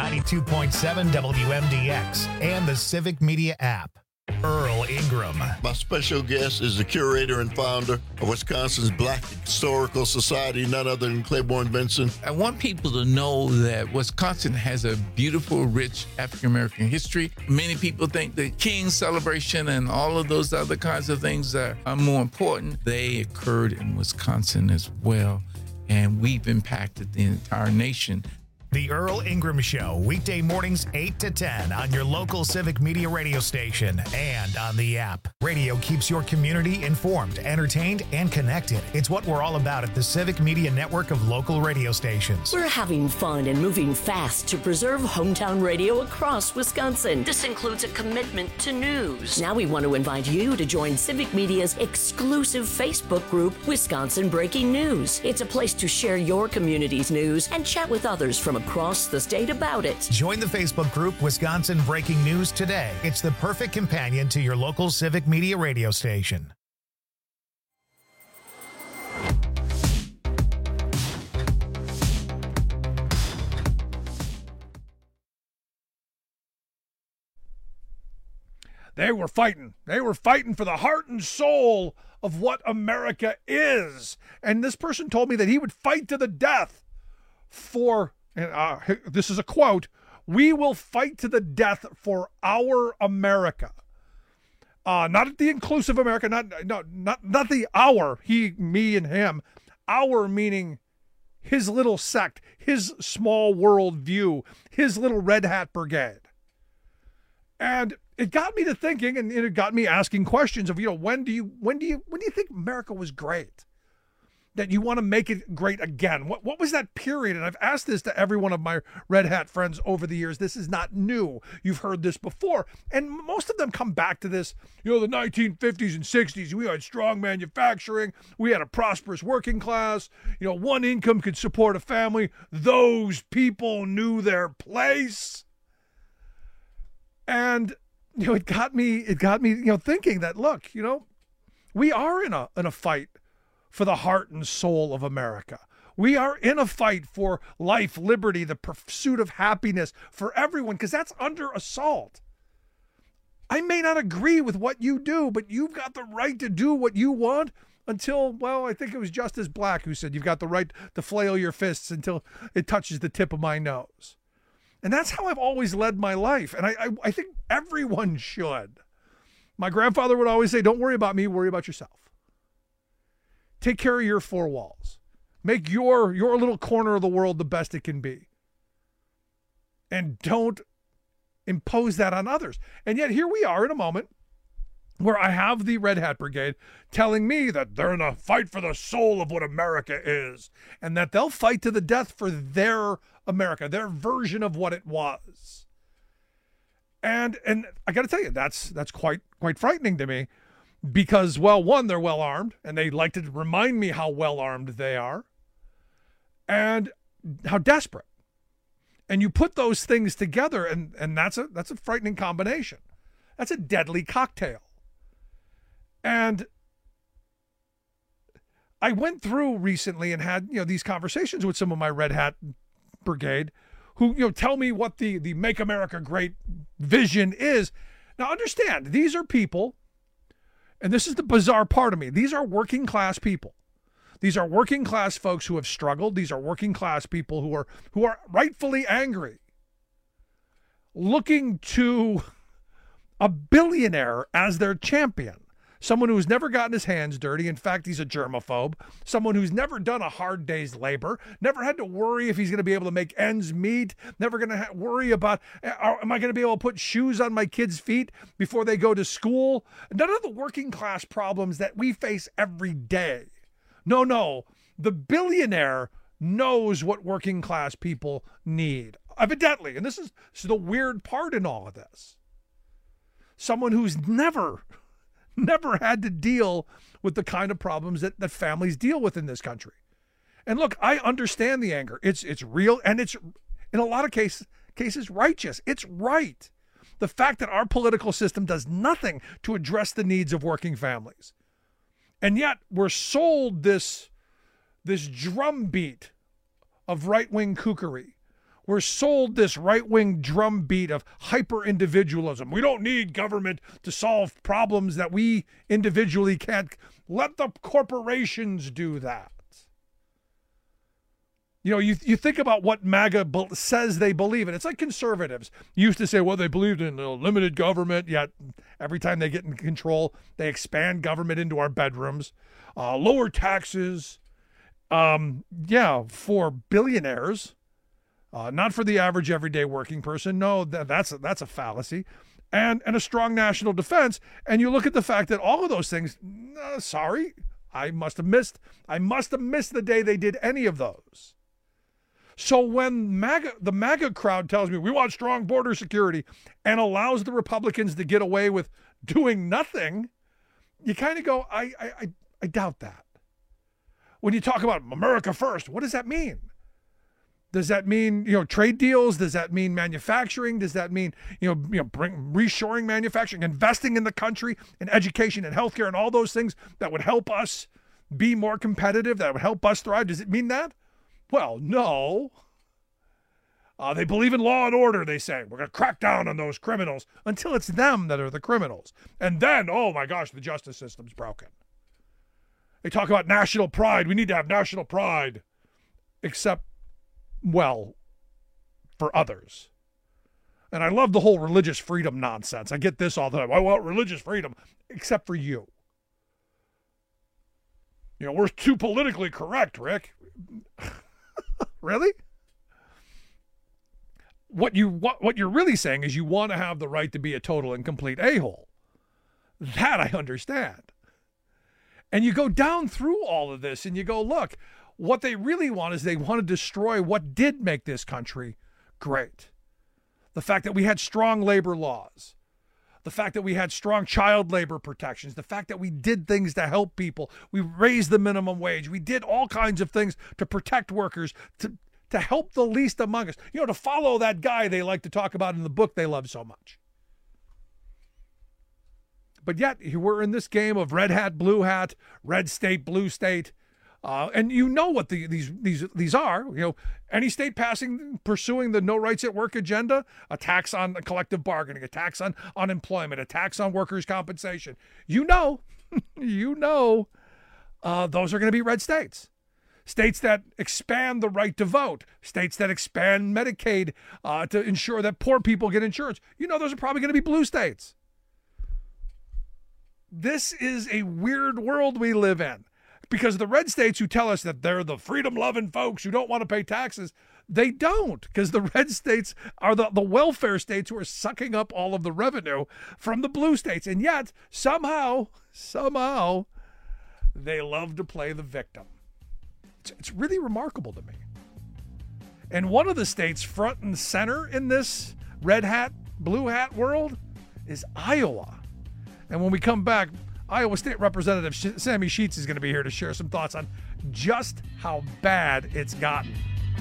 92.7 WMDX and the Civic Media app. Earl Ingram. My special guest is the curator and founder of Wisconsin's Black Historical Society, none other than Claiborne Benson. I want people to know that Wisconsin has a beautiful, rich African-American history. Many people think the King celebration and all of those other kinds of things are more important. They occurred in Wisconsin as well, and we've impacted the entire nation. The Earl Ingram Show, weekday mornings 8 to 10 on your local Civic Media radio station and on the app. Radio keeps your community informed, entertained, and connected. It's what we're all about at the Civic Media network of local radio stations. We're having fun and moving fast to preserve hometown radio across Wisconsin. This includes a commitment to news. Now we want to invite you to join Civic Media's exclusive Facebook group, Wisconsin Breaking News. It's a place to share your community's news and chat with others from across the state about it. Join the Facebook group Wisconsin Breaking News today. It's the perfect companion to your local Civic Media radio station. They were fighting. They were fighting for the heart and soul of what America is. And this person told me that he would fight to the death for, this is a quote, "We will fight to the death for our America." Not the inclusive America, not the our, he, me, and him. Our meaning his little sect, his small world view, his little red hat brigade. And it got me to thinking, and it got me asking questions of, when do you think America was great? That you want to make it great again? What was that period? And I've asked this to every one of my red hat friends over the years. This is not new. You've heard this before. And most of them come back to this, the 1950s and 60s. We had strong manufacturing. We had a prosperous working class. One income could support a family. Those people knew their place. And it got me thinking that, look, we are in a fight for the heart and soul of America. We are in a fight for life, liberty, the pursuit of happiness for everyone, because that's under assault. I may not agree with what you do, but you've got the right to do what you want until, I think it was Justice Black who said you've got the right to flail your fists until it touches the tip of my nose. And that's how I've always led my life. And I think everyone should. My grandfather would always say, don't worry about me, worry about yourself. Take care of your four walls. Make your little corner of the world the best it can be. And don't impose that on others. And yet here we are in a moment where I have the Red Hat Brigade telling me that they're in a fight for the soul of what America is, and that they'll fight to the death for their America, their version of what it was. And I got to tell you, that's quite frightening to me, because, one, they're well armed, and they like to remind me how well armed they are, and how desperate. And you put those things together, and that's a frightening combination. That's a deadly cocktail. And I went through recently and had, these conversations with some of my Red Hat Brigade who, tell me what the Make America Great vision is. Now, understand, these are people, and this is the bizarre part of me, these are working class people. These are working class folks who have struggled. These are working class people who are rightfully angry, looking to a billionaire as their champion. Someone who's never gotten his hands dirty. In fact, he's a germaphobe. Someone who's never done a hard day's labor, never had to worry if he's going to be able to make ends meet, never going to worry about, am I going to be able to put shoes on my kids' feet before they go to school? None of the working class problems that we face every day. No. The billionaire knows what working class people need, evidently. And this is the weird part in all of this. Someone who's never had to deal with the kind of problems that families deal with in this country. And look, I understand the anger. It's real, and it's, in a lot of cases righteous. It's right. The fact that our political system does nothing to address the needs of working families. And yet we're sold this drumbeat of right-wing kookery, We're sold this right-wing drumbeat of hyper-individualism. We don't need government to solve problems that we individually can't. Let the corporations do that. You know, you think about what MAGA says they believe in. It's like conservatives used to say, well, they believed in limited government, yet every time they get in control, they expand government into our bedrooms, lower taxes, for billionaires, not for the average everyday working person. No, that's a fallacy. And a strong national defense. And you look at the fact that all of those things, sorry, I must have missed the day they did any of those. So when the MAGA crowd tells me we want strong border security and allows the Republicans to get away with doing nothing, you kind of go, I doubt that. When you talk about America first, what does that mean? Does that mean, trade deals? Does that mean manufacturing? Does that mean, bring reshoring manufacturing, investing in the country, in education and healthcare and all those things that would help us be more competitive, that would help us thrive? Does it mean that? Well, no. They believe in law and order, they say. We're going to crack down on those criminals until it's them that are the criminals. And then, oh my gosh, the justice system's broken. They talk about national pride. We need to have national pride. Except, well, for others. And I love the whole religious freedom nonsense. I get this all the time. I want religious freedom, except for you. We're too politically correct, Rick. Really? What you're really saying is you want to have the right to be a total and complete a-hole. That I understand. And you go down through all of this and you go, look, what they really want is they want to destroy what did make this country great. The fact that we had strong labor laws. The fact that we had strong child labor protections, the fact that we did things to help people, we raised the minimum wage, we did all kinds of things to protect workers, to help the least among us, to follow that guy they like to talk about in the book they love so much. But yet, we're in this game of red hat, blue hat, red state, blue state. And you know what these are. Any state pursuing the no rights at work agenda, a tax on collective bargaining, a tax on unemployment, a tax on workers' compensation. Those are going to be red states. States that expand the right to vote, states that expand Medicaid to ensure that poor people get insurance. Those are probably going to be blue states. This is a weird world we live in. Because the red states who tell us that they're the freedom-loving folks who don't want to pay taxes, they don't. Because the red states are the welfare states who are sucking up all of the revenue from the blue states. And yet, somehow, they love to play the victim. It's really remarkable to me. And one of the states front and center in this red hat, blue hat world is Iowa. And when we come back, Iowa State Representative Sammy Sheets is going to be here to share some thoughts on just how bad it's gotten.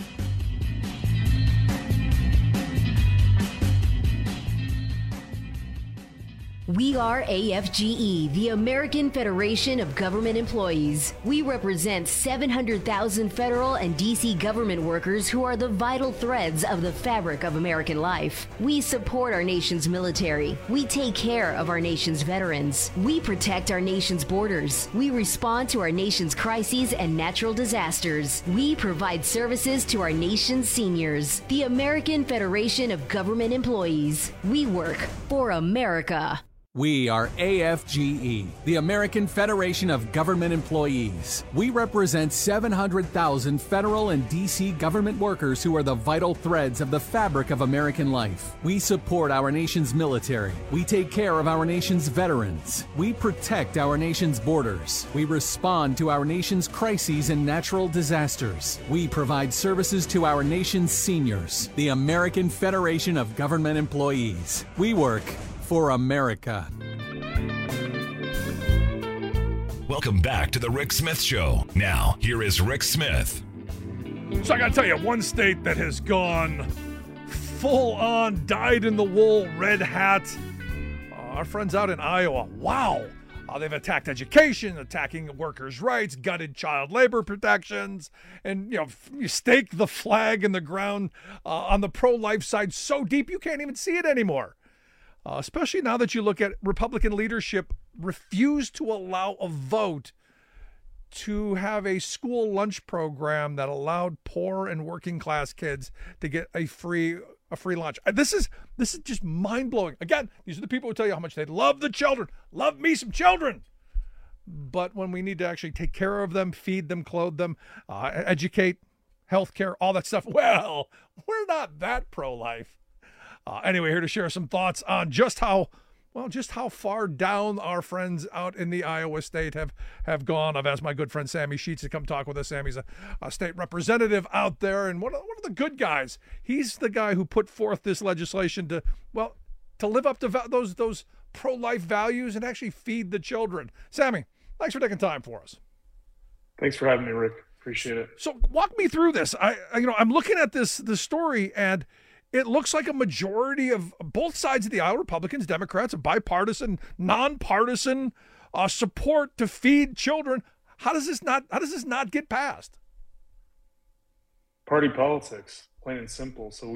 We are AFGE, the American Federation of Government Employees. We represent 700,000 federal and D.C. government workers who are the vital threads of the fabric of American life. We support our nation's military. We take care of our nation's veterans. We protect our nation's borders. We respond to our nation's crises and natural disasters. We provide services to our nation's seniors. The American Federation of Government Employees. We work for America. We are AFGE, the American Federation of Government Employees. We represent 700,000 federal and D.C. government workers who are the vital threads of the fabric of American life. We support our nation's military. We take care of our nation's veterans. We protect our nation's borders. We respond to our nation's crises and natural disasters. We provide services to our nation's seniors. The American Federation of Government Employees. We work for America. Welcome back to the Rick Smith Show. Now, here is Rick Smith. So I got to tell you, one state that has gone full on, dyed in the wool, red hat. Our friends out in Iowa. Wow. They've attacked education, attacking workers' rights, gutted child labor protections, and you stake the flag in the ground on the pro-life side so deep you can't even see it anymore. Especially now that you look at Republican leadership refuse to allow a vote to have a school lunch program that allowed poor and working class kids to get a free lunch. This is just mind-blowing. Again, these are the people who tell you how much they love the children. Love me some children. But when we need to actually take care of them, feed them, clothe them, educate, healthcare, all that stuff, well, we're not that pro-life. Anyway, here to share some thoughts on just how far down our friends out in the Iowa state have gone. I've asked my good friend Sammy Sheets to come talk with us. Sammy's a state representative out there and one of the good guys. He's the guy who put forth this legislation to live up to those pro-life values and actually feed the children. Sammy, thanks for taking time for us. Thanks for having me, Rick. Appreciate it. So walk me through this. I'm looking at this story, and it looks like a majority of both sides of the aisle, Republicans, Democrats, a bipartisan, nonpartisan support to feed children. How does this not get passed? Party politics, plain and simple. So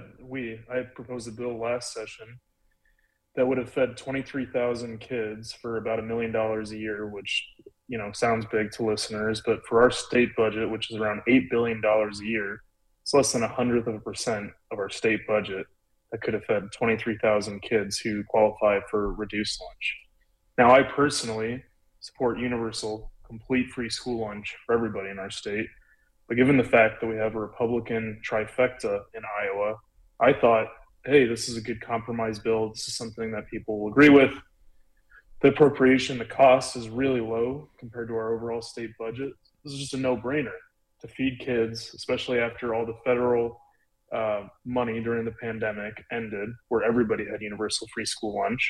I had proposed a bill last session that would have fed 23,000 kids for about $1 million a year, which sounds big to listeners, but for our state budget, which is around $8 billion a year, it's less than 1/100% of our state budget that could have fed 23,000 kids who qualify for reduced lunch. Now, I personally support universal, complete free school lunch for everybody in our state. But given the fact that we have a Republican trifecta in Iowa, I thought, hey, this is a good compromise bill. This is something that people will agree with. The appropriation, the cost is really low compared to our overall state budget. This is just a no-brainer to feed kids, especially after all the federal money during the pandemic ended, where everybody had universal free school lunch.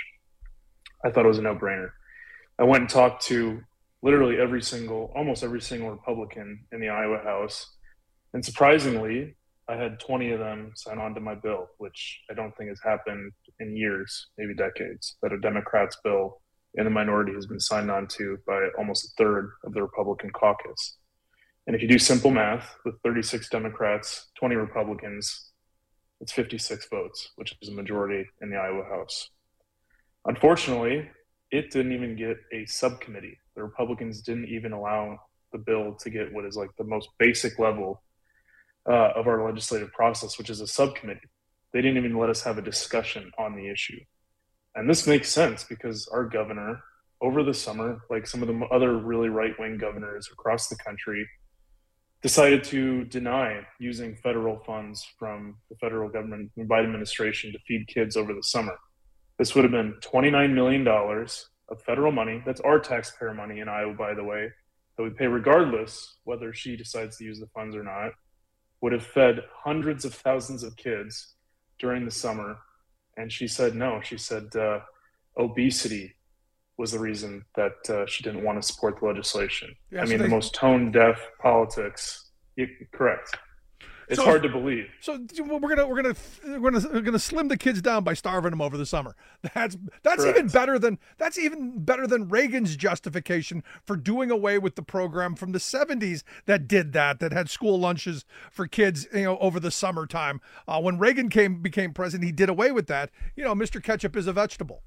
I thought it was a no-brainer. I went and talked to literally almost every single Republican in the Iowa House. And surprisingly, I had 20 of them sign on to my bill, which I don't think has happened in years, maybe decades, that a Democrat's bill in the minority has been signed on to by almost a third of the Republican caucus. And if you do simple math, with 36 Democrats, 20 Republicans, it's 56 votes, which is a majority in the Iowa House. Unfortunately, it didn't even get a subcommittee. The Republicans didn't even allow the bill to get what is like the most basic level of our legislative process, which is a subcommittee. They didn't even let us have a discussion on the issue. And this makes sense because our governor, over the summer, like some of the other really right-wing governors across the country, decided to deny using federal funds from the federal government and Biden administration to feed kids over the summer. This would have been $29 million of federal money. That's our taxpayer money in Iowa, by the way, that we pay regardless whether she decides to use the funds or not, would have fed hundreds of thousands of kids during the summer. And she said no. She said obesity was the reason that she didn't want to support the legislation. Yeah, the most tone-deaf politics. Correct. It's hard to believe. So we're gonna slim the kids down by starving them over the summer. That's even better than Reagan's justification for doing away with the program from the 70s that had school lunches for kids over the summertime. When Reagan became president, he did away with that. Mr. Ketchup is a vegetable.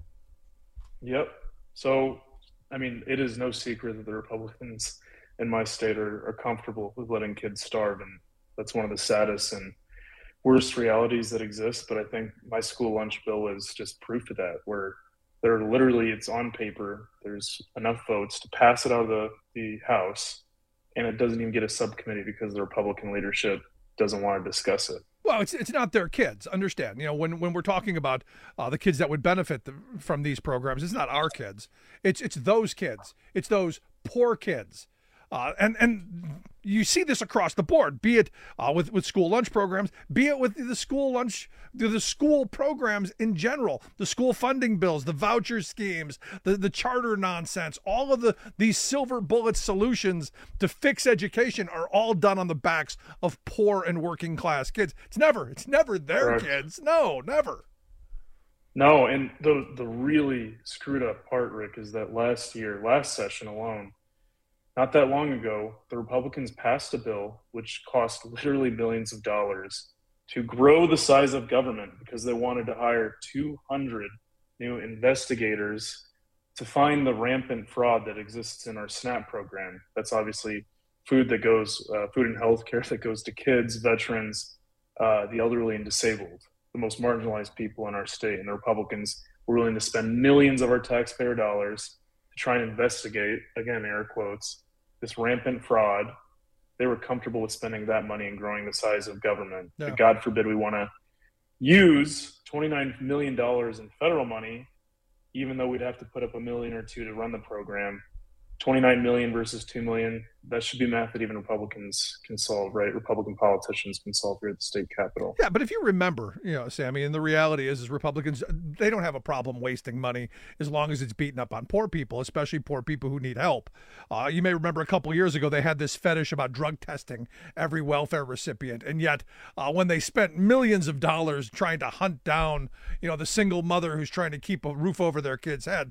Yep. So, it is no secret that the Republicans in my state are comfortable with letting kids starve, and that's one of the saddest and worst realities that exist. But I think my school lunch bill is just proof of that, where it's on paper, there's enough votes to pass it out of the House, and it doesn't even get a subcommittee because the Republican leadership doesn't want to discuss it. Well, it's not their kids. Understand, when we're talking about the kids that would benefit from these programs, it's not our kids. It's those kids. It's those poor kids. And you see this across the board, be it with school lunch programs, be it with the school programs in general, the school funding bills, the voucher schemes, the charter nonsense, all of these silver bullet solutions to fix education are all done on the backs of poor and working class kids. It's never their kids. No, never. No, and the really screwed up part, Rick, is that last session alone, not that long ago, the Republicans passed a bill which cost literally millions of dollars to grow the size of government because they wanted to hire 200 new investigators to find the rampant fraud that exists in our SNAP program. That's obviously food and health care that goes to kids, veterans, the elderly and disabled, the most marginalized people in our state. And the Republicans were willing to spend millions of our taxpayer dollars to try and investigate, again, air quotes, this rampant fraud. They were comfortable with spending that money and growing the size of government. Yeah. But God forbid we want to use $29 million in federal money, even though we'd have to put up $1 million or $2 million to run the program. 29 million versus 2 million, that should be math that even Republicans can solve, right? Republican politicians can solve here at the state capitol. Yeah, but if you remember, Sammy, and the reality is Republicans, they don't have a problem wasting money as long as it's beaten up on poor people, especially poor people who need help. You may remember a couple of years ago, they had this fetish about drug testing every welfare recipient. And yet when they spent millions of dollars trying to hunt down, the single mother who's trying to keep a roof over their kid's head,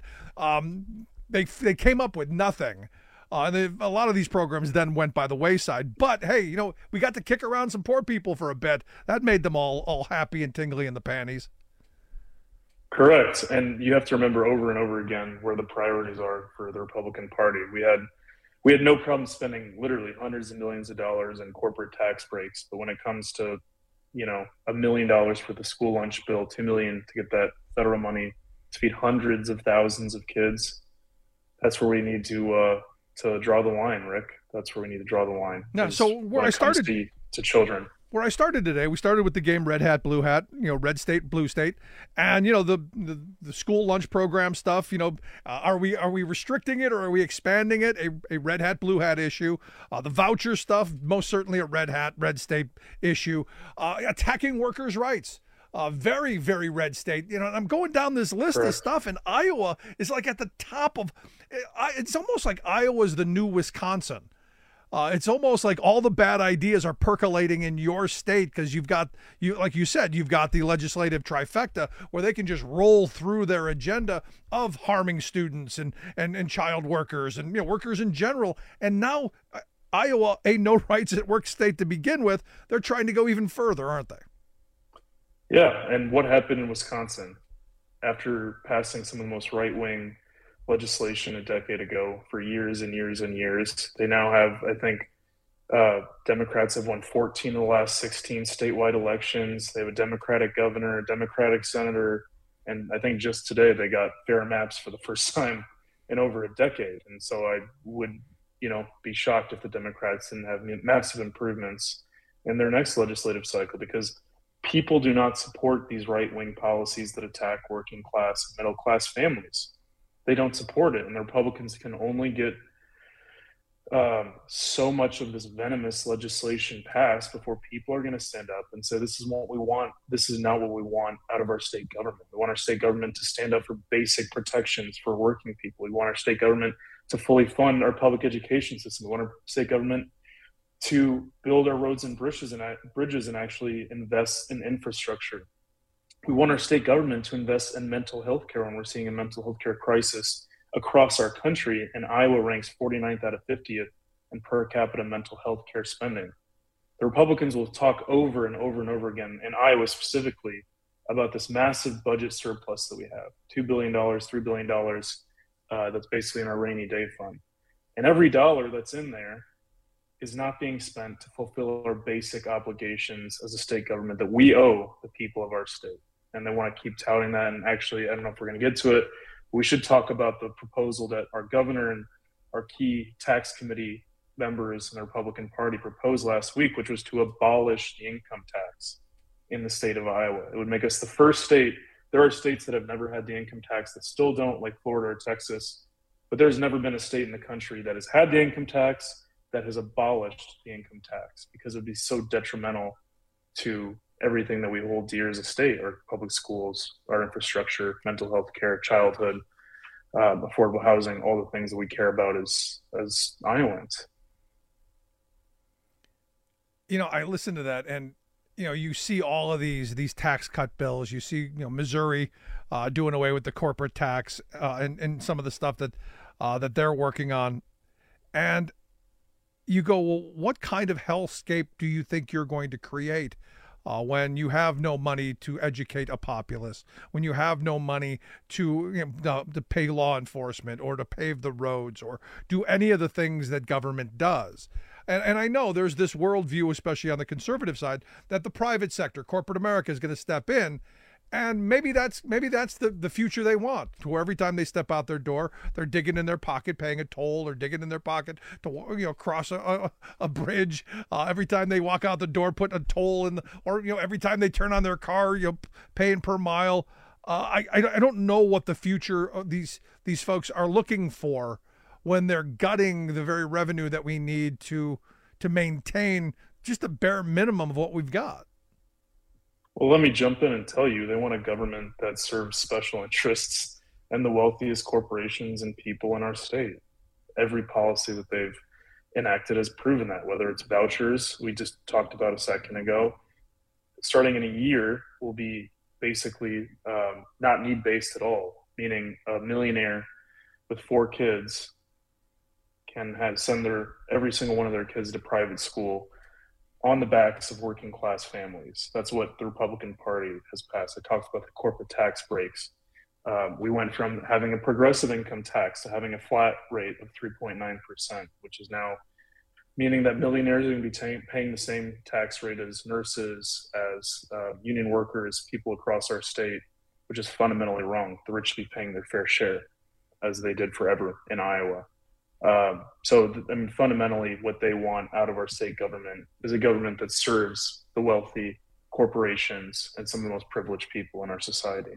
They came up with nothing. And a lot of these programs then went by the wayside. But, hey, we got to kick around some poor people for a bit. That made them all happy and tingly in the panties. Correct. And you have to remember over and over again where the priorities are for the Republican Party. We had no problem spending literally hundreds of millions of dollars in corporate tax breaks. But when it comes to, $1 million for the school lunch bill, $2 million to get that federal money to feed hundreds of thousands of kids, that's where we need to draw the line, Rick. That's where we need to draw the line. Now, so where I started to children. Where I started today, we started with the game Red Hat, Blue Hat, red state, blue state, and the school lunch program stuff. Are we restricting it or are we expanding it? A Red Hat, Blue Hat issue. The voucher stuff, most certainly a Red Hat, red state issue. Attacking workers' rights. Very, very red state. I'm going down this list of stuff, and Iowa is like at the top of. It's almost like Iowa's the new Wisconsin. It's almost like all the bad ideas are percolating in your state because like you said, you've got the legislative trifecta where they can just roll through their agenda of harming students and child workers and workers in general. And now Iowa, a no rights at work state to begin with, they're trying to go even further, aren't they? Yeah, and what happened in Wisconsin after passing some of the most right-wing legislation a decade ago for years and years and years? They now have, I think, Democrats have won 14 of the last 16 statewide elections. They have a Democratic governor, a Democratic senator, and I think just today they got fair maps for the first time in over a decade. And so I would, be shocked if the Democrats didn't have massive improvements in their next legislative cycle, because people do not support these right-wing policies that attack working class, middle class families. They don't support it, and the Republicans can only get so much of this venomous legislation passed before people are going to stand up and say, this is what we want. This is not what we want out of our state government. We want our state government to stand up for basic protections for working people. We want our state government to fully fund our public education system. We want our state government to build our roads and bridges and actually invest in infrastructure. We want our state government to invest in mental health care when we're seeing a mental health care crisis across our country, and Iowa ranks 49th out of 50th in per capita mental health care spending. The Republicans will talk over and over and over again, in Iowa specifically, about this massive budget surplus that we have, $2 billion, $3 billion, that's basically in our rainy day fund. And every dollar that's in there is not being spent to fulfill our basic obligations as a state government that we owe the people of our state. And they want to keep touting that. And actually, I don't know if we're going to get to it, but we should talk about the proposal that our governor and our key tax committee members in the Republican Party proposed last week, which was to abolish the income tax in the state of Iowa. It would make us the first state. There are states that have never had the income tax that still don't, like Florida or Texas, but there's never been a state in the country that has had the income tax that has abolished the income tax, because it would be so detrimental to everything that we hold dear as a state: our public schools, our infrastructure, mental health care, childhood, affordable housing, all the things that we care about as Iowans. I listened to that, and you see all of these tax cut bills. You see, Missouri doing away with the corporate tax and some of the stuff that they're working on. And you go, well, what kind of hellscape do you think you're going to create when you have no money to educate a populace, when you have no money to pay law enforcement or to pave the roads or do any of the things that government does? And I know there's this worldview, especially on the conservative side, that the private sector, corporate America, is going to step in. And maybe that's the future they want, to where every time they step out their door, they're digging in their pocket, paying a toll, or digging in their pocket to cross a bridge. Every time they walk out the door, put a toll in, or every time they turn on their car, paying per mile. I don't know what the future of these folks are looking for when they're gutting the very revenue that we need to maintain just a bare minimum of what we've got. Well, let me jump in and tell you, they want a government that serves special interests and the wealthiest corporations and people in our state. Every policy that they've enacted has proven that, whether it's vouchers, we just talked about a second ago, starting in a year will be basically not need-based at all, meaning a millionaire with 4 kids can send every single one of their kids to private school on the backs of working class families. That's what the Republican Party has passed. It talks about the corporate tax breaks. We went from having a progressive income tax to having a flat rate of 3.9%, which is now meaning that millionaires are going to be paying the same tax rate as nurses, as union workers, people across our state, which is fundamentally wrong. The rich should be paying their fair share, as they did forever in Iowa. Fundamentally, what they want out of our state government is a government that serves the wealthy, corporations, and some of the most privileged people in our society.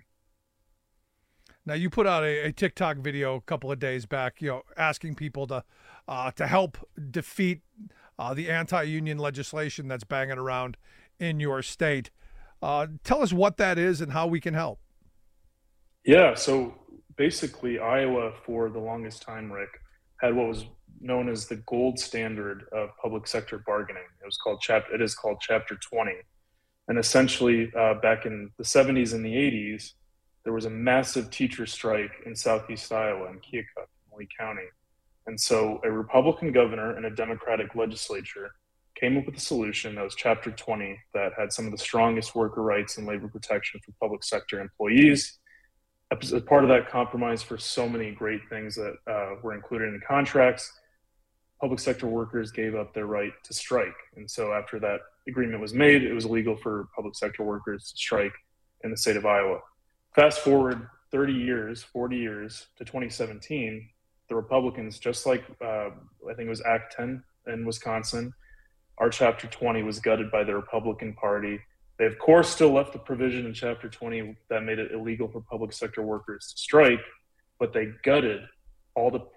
Now, you put out a TikTok video a couple of days back, asking people to help defeat the anti-union legislation that's banging around in your state. Tell us what that is and how we can help. Yeah, so basically, Iowa, for the longest time, Rick, had what was known as the gold standard of public sector bargaining. It is called Chapter 20. And essentially, back in the 70s and the 80s, there was a massive teacher strike in southeast Iowa in Keokuk, Lee County. And so a Republican governor and a Democratic legislature came up with a solution that was Chapter 20 that had some of the strongest worker rights and labor protection for public sector employees. As part of that compromise for so many great things that were included in contracts, public sector workers gave up their right to strike. And so after that agreement was made, it was illegal for public sector workers to strike in the state of Iowa. Fast forward 40 years to 2017, the Republicans, just like I think it was Act 10 in Wisconsin, our Chapter 20 was gutted by the Republican Party. They, of course, still left the provision in Chapter 20 that made it illegal for public sector workers to strike, but they gutted all the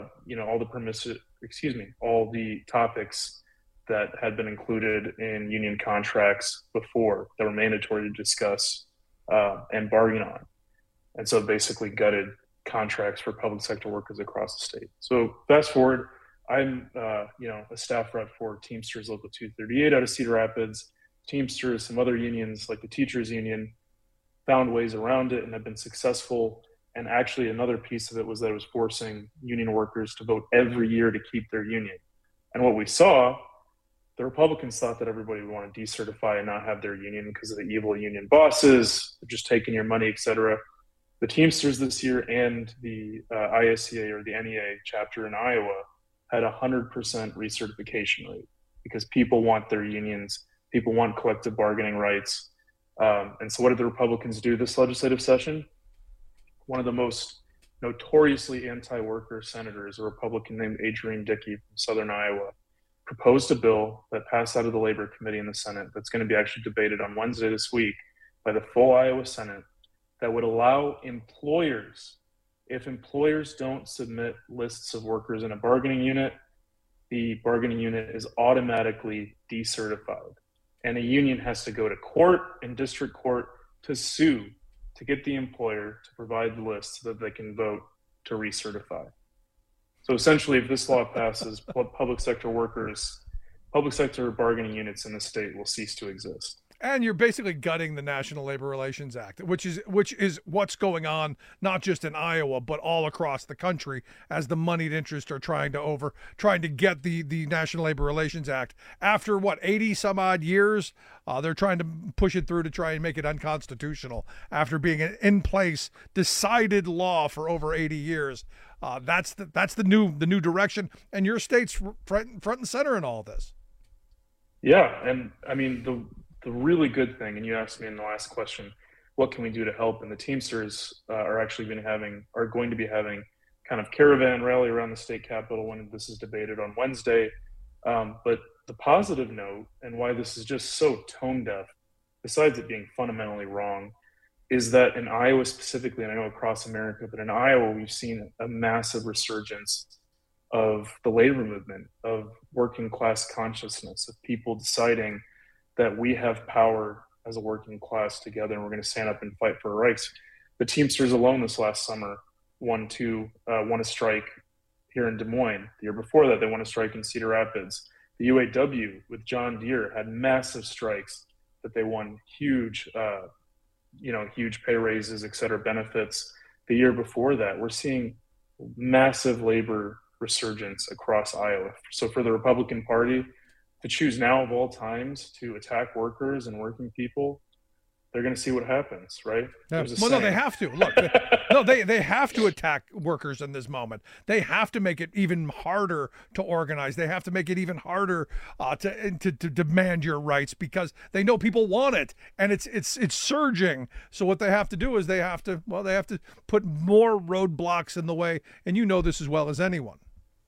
topics that had been included in union contracts before that were mandatory to discuss and bargain on. And so basically gutted contracts for public sector workers across the state. So fast forward, I'm a staff rep for Teamsters Local 238 out of Cedar Rapids. Teamsters, some other unions like the Teachers Union found ways around it and have been successful. And actually another piece of it was that it was forcing union workers to vote every year to keep their union. And what we saw, the Republicans thought that everybody would want to decertify and not have their union because of the evil union bosses, just taking your money, et cetera. The Teamsters this year and the ISCA or the NEA chapter in Iowa had 100% recertification rate because people want their unions. People want collective bargaining rights. And so what did the Republicans do this legislative session? One of the most notoriously anti-worker senators, a Republican named Adrian Dickey from Southern Iowa, proposed a bill that passed out of the Labor Committee in the Senate that's going to be actually debated on Wednesday this week by the full Iowa Senate that would allow employers, if employers don't submit lists of workers in a bargaining unit, the bargaining unit is automatically decertified. And a union has to go to court and district court to sue to get the employer to provide the list so that they can vote to recertify. So essentially, if this law passes, public sector workers, public sector bargaining units in the state will cease to exist. And you're basically gutting the National Labor Relations Act, which is what's going on not just in Iowa but all across the country as the moneyed interests are trying to get the National Labor Relations Act after 80 some odd years. They're trying to push it through to try and make it unconstitutional after being an in place decided law for over 80 years. That's the new direction, and your state's front and center in all this. Yeah, and I mean the really good thing, and you asked me in the last question, what can we do to help? And the Teamsters are going to be having kind of caravan rally around the state capitol when this is debated on Wednesday. But the positive note, and why this is just so tone deaf, besides it being fundamentally wrong, is that in Iowa specifically, and I know across America, but in Iowa, we've seen a massive resurgence of the labor movement, of working class consciousness, of people deciding that we have power as a working class together, and we're going to stand up and fight for our rights. The Teamsters alone this last summer won a strike here in Des Moines. The year before that, they won a strike in Cedar Rapids. The UAW with John Deere had massive strikes that they won huge pay raises, et cetera, benefits. The year before that, we're seeing massive labor resurgence across Iowa. So for the Republican Party to choose now of all times to attack workers and working people, they're going to see what happens, right? Yeah. Well, no, they have to. Look, they have to attack workers in this moment. They have to make it even harder to organize. They have to make it even harder to demand your rights because they know people want it, and it's surging. So what they have to do is they have to put more roadblocks in the way, and you know this as well as anyone.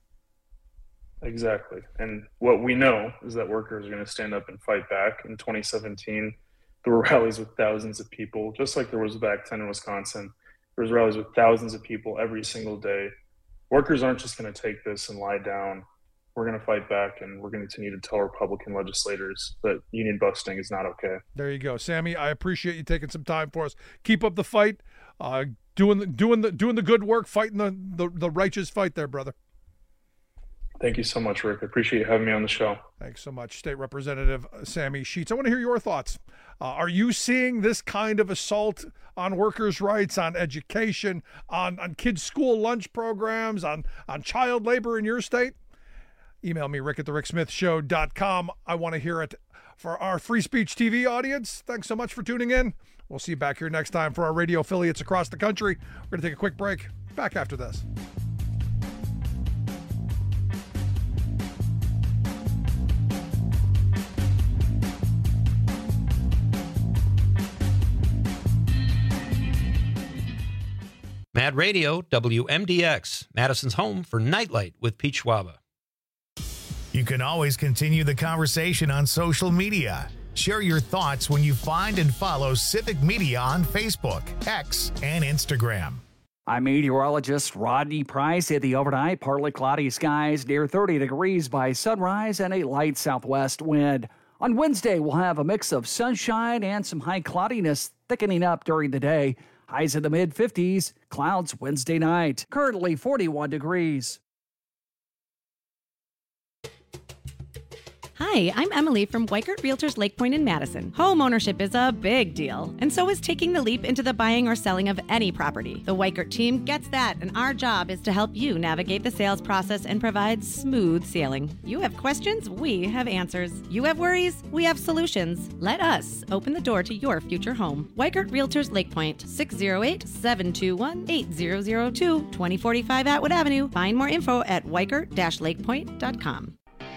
Exactly. And what we know is that workers are going to stand up and fight back. In 2017, there were rallies with thousands of people, just like there was back then in Wisconsin. There was rallies with thousands of people every single day. Workers aren't just going to take this and lie down. We're going to fight back, and we're going to continue to tell Republican legislators that union busting is not okay. There you go. Sammy, I appreciate you taking some time for us. Keep up the fight, doing the good work, fighting the righteous fight there, brother. Thank you so much, Rick. I appreciate you having me on the show. Thanks so much, State Representative Sammy Sheets. I want to hear your thoughts. Are you seeing this kind of assault on workers' rights, on education, on kids' school lunch programs, on child labor in your state? Email me, rick@thericksmithshow.com. I want to hear it. For our Free Speech TV audience, thanks so much for tuning in. We'll see you back here next time for our radio affiliates across the country. We're going to take a quick break. Back after this. Mad Radio, WMDX, Madison's home for Nightlight with Pete Schwaba. You can always continue the conversation on social media. Share your thoughts when you find and follow Civic Media on Facebook, X, and Instagram. I'm meteorologist Rodney Price. At the overnight, partly cloudy skies near 30 degrees by sunrise and a light southwest wind. On Wednesday, we'll have a mix of sunshine and some high cloudiness thickening up during the day. Highs in the mid-50s, clouds Wednesday night. Currently 41 degrees. Hi, I'm Emily from Weikert Realtors Lake Point in Madison. Home ownership is a big deal, and so is taking the leap into the buying or selling of any property. The Weikert team gets that, and our job is to help you navigate the sales process and provide smooth sailing. You have questions, we have answers. You have worries, we have solutions. Let us open the door to your future home. Weikert Realtors Lake Point, 608-721-8002, 2045 Atwood Avenue. Find more info at weikert-lakepoint.com.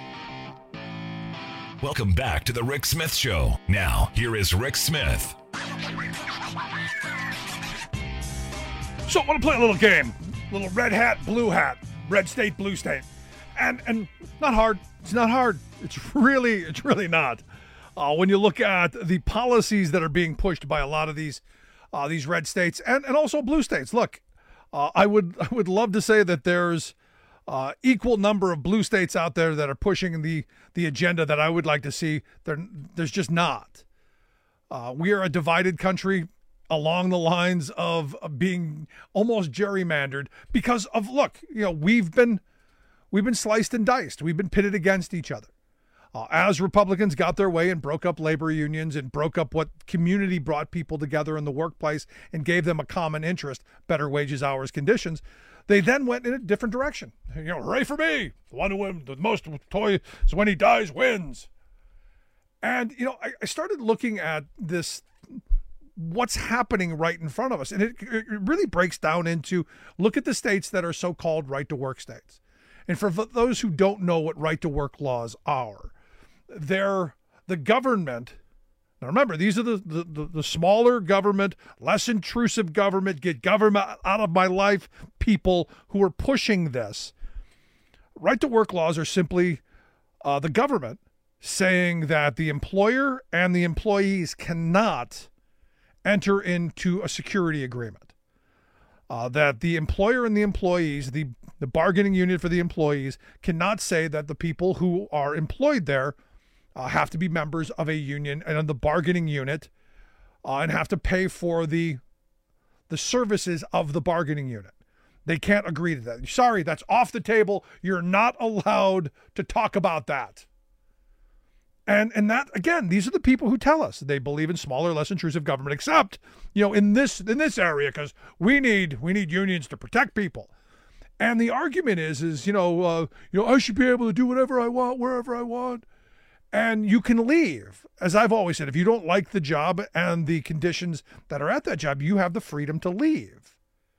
Welcome back to the Rick Smith Show. Now, here is Rick Smith. So I want to play a little game. Little red hat, blue hat. Red state, blue state. And not hard. It's not hard. It's really not. When you look at the policies that are being pushed by a lot of these red states and also blue states. Look, I would love to say that there's equal number of blue states out there that are pushing the agenda that I would like to see. There's just not. We are a divided country along the lines of being almost gerrymandered because of, look, we've been sliced and diced. We've been pitted against each other. As Republicans got their way and broke up labor unions and broke up what community brought people together in the workplace and gave them a common interest, better wages, hours, conditions, they then went in a different direction. Hooray for me. The one who wins the most toys when he dies wins. And, I started looking at this, what's happening right in front of us. And it really breaks down into, look at the states that are so-called right-to-work states. And for those who don't know what right-to-work laws are, they're the government. Now remember, these are the smaller government, less intrusive government, get government out of my life people who are pushing this. Right-to-work laws are simply the government saying that the employer and the employees cannot enter into a security agreement. That the employer and the employees, the bargaining unit for the employees, cannot say that the people who are employed there have to be members of a union and the bargaining unit and have to pay for the services of the bargaining unit. They can't agree to that. Sorry, that's off the table. You're not allowed to talk about that. And that, again, these are the people who tell us they believe in smaller, less intrusive government, except, in this area, because we need unions to protect people. And the argument is I should be able to do whatever I want, wherever I want. And you can leave. As I've always said, if you don't like the job and the conditions that are at that job, you have the freedom to leave.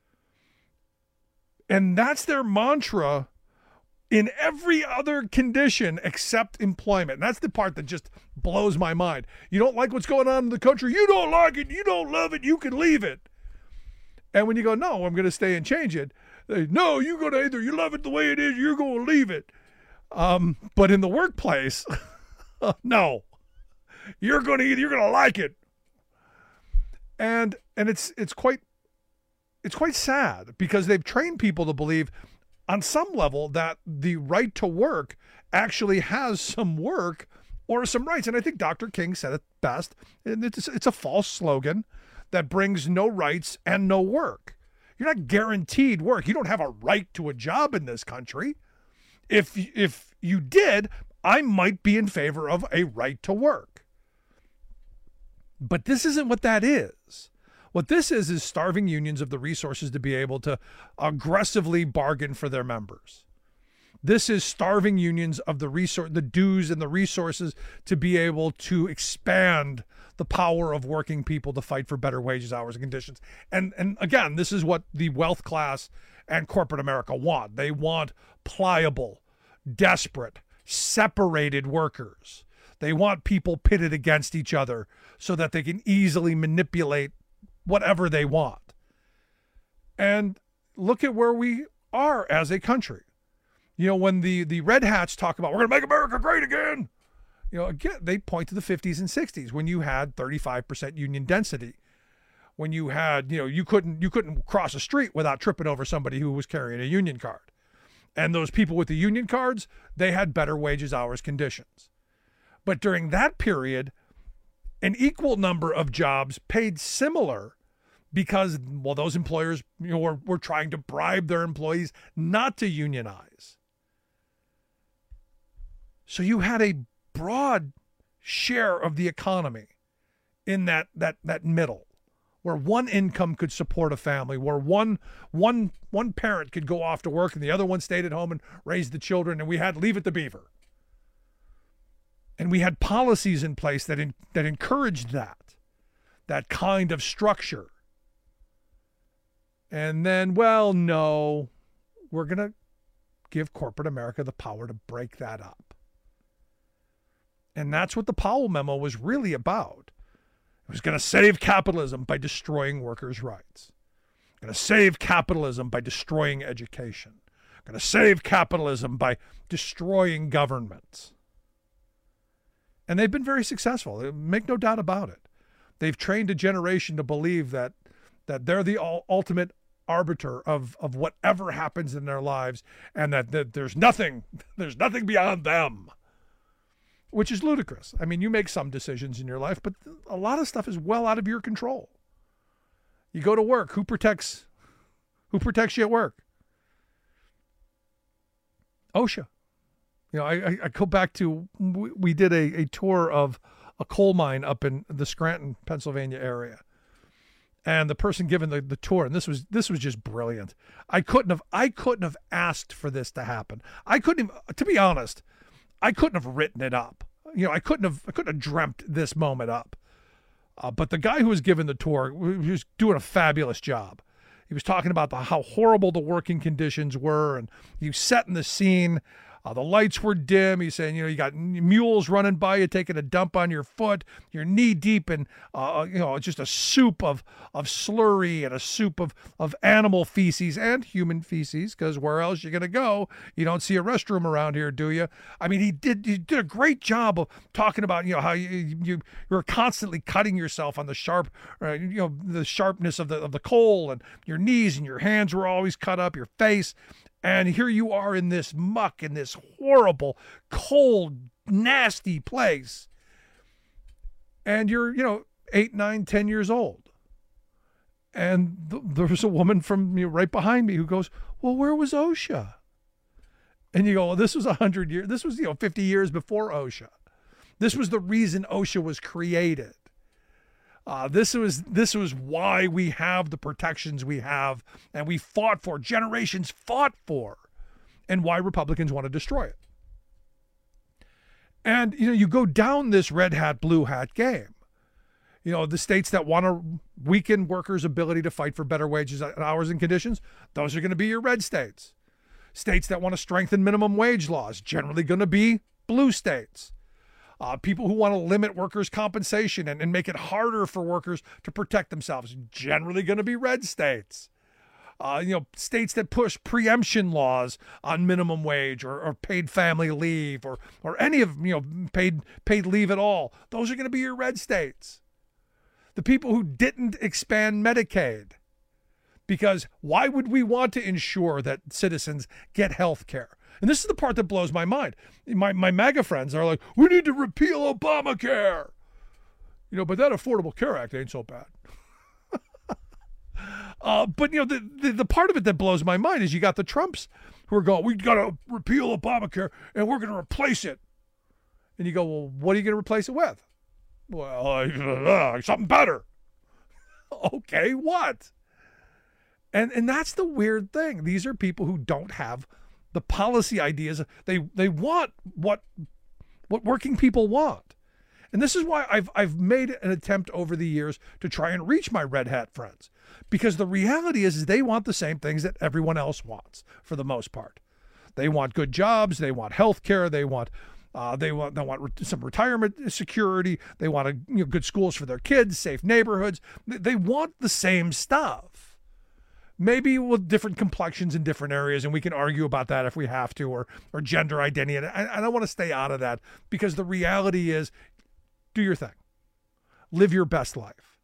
And that's their mantra in every other condition except employment. And that's the part that just blows my mind. You don't like what's going on in the country. You don't like it. You don't love it. You can leave it. And when you go, no, I'm going to stay and change it. No, you're going to either you love it the way it is, you're going to leave it. But in the workplace, no, you're going to like it. And it's quite sad because they've trained people to believe on some level that the right to work actually has some work or some rights. And I think Dr. King said it best. And it's a false slogan that brings no rights and no work. You're not guaranteed work. You don't have a right to a job in this country. If you did, I might be in favor of a right to work. But this isn't what that is. What this is starving unions of the resources to be able to aggressively bargain for their members. This is starving unions of the dues and the resources to be able to expand the power of working people to fight for better wages, hours, and conditions. And again, this is what the wealth class and corporate America want. They want pliable, desperate, separated workers. They want people pitted against each other so that they can easily manipulate whatever they want. And look at where we are as a country. When the Red Hats talk about, we're going to make America great again. Again, they point to the 50s and 60s when you had 35% union density. When you had, you couldn't cross a street without tripping over somebody who was carrying a union card. And those people with the union cards, they had better wages, hours, conditions. But during that period, an equal number of jobs paid similar because, those employers were trying to bribe their employees not to unionize. So you had a broad share of the economy in that middle, where one income could support a family, where one parent could go off to work and the other one stayed at home and raised the children, and we had Leave It to Beaver. And we had policies in place that encouraged that kind of structure. And then, no, we're going to give corporate America the power to break that up. And that's what the Powell memo was really about. It was going to save capitalism by destroying workers' rights. Going to save capitalism by destroying education. Going to save capitalism by destroying governments. And they've been very successful. Make no doubt about it. They've trained a generation to believe that they're the ultimate arbiter of whatever happens in their lives, and that there's nothing beyond them, which is ludicrous. I mean, you make some decisions in your life, but a lot of stuff is well out of your control. You go to work. Who protects you at work? OSHA. You know, I go back to, we did a tour of a coal mine up in the Scranton, Pennsylvania area. And the person giving the tour, and this was just brilliant. I couldn't have asked for this to happen. To be honest, I couldn't have written it up. You know, I couldn't have dreamt this moment up. But the guy who was giving the tour, he was doing a fabulous job. He was talking about how horrible the working conditions were, and he was setting the scene. The lights were dim. He's saying, you got mules running by you, taking a dump on your foot. You're knee deep in, just a soup of slurry and a soup of animal feces and human feces, because where else you going to go? You don't see a restroom around here, do you? I mean, he did a great job of talking about, how you're constantly cutting yourself on the the sharpness of the coal, and your knees and your hands were always cut up, your face. And here you are in this muck, in this horrible, cold, nasty place. And you're, 8, 9, 10 years old. And there's a woman from right behind me who goes, well, where was OSHA? And you go, well, this was 100 years. This was, 50 years before OSHA. This was the reason OSHA was created. This was why we have the protections we have, and we generations fought for, and why Republicans want to destroy it. And, you go down this red hat, blue hat game. The states that want to weaken workers' ability to fight for better wages, hours, and conditions, those are going to be your red states. States that want to strengthen minimum wage laws, generally going to be blue states. People who want to limit workers' compensation and make it harder for workers to protect themselves, generally going to be red states. States that push preemption laws on minimum wage or paid family leave or any of paid leave at all, those are going to be your red states. The people who didn't expand Medicaid, because why would we want to ensure that citizens get health care? And this is the part that blows my mind. My MAGA friends are like, we need to repeal Obamacare. But that Affordable Care Act ain't so bad. But the part of it that blows my mind is you got the Trumps who are going, we got to repeal Obamacare and we're going to replace it. And you go, well, what are you going to replace it with? Well, something better. Okay, what? And that's the weird thing. These are people who don't have the policy ideas. They want what working people want. And this is why I've made an attempt over the years to try and reach my red hat friends, because the reality is they want the same things that everyone else wants for the most part. They want good jobs, they want health care, they want some retirement security, they want good schools for their kids, safe neighborhoods. They want the same stuff. Maybe with different complexions in different areas, and we can argue about that if we have to, or gender identity. And I don't want to stay out of that, because the reality is, do your thing. Live your best life.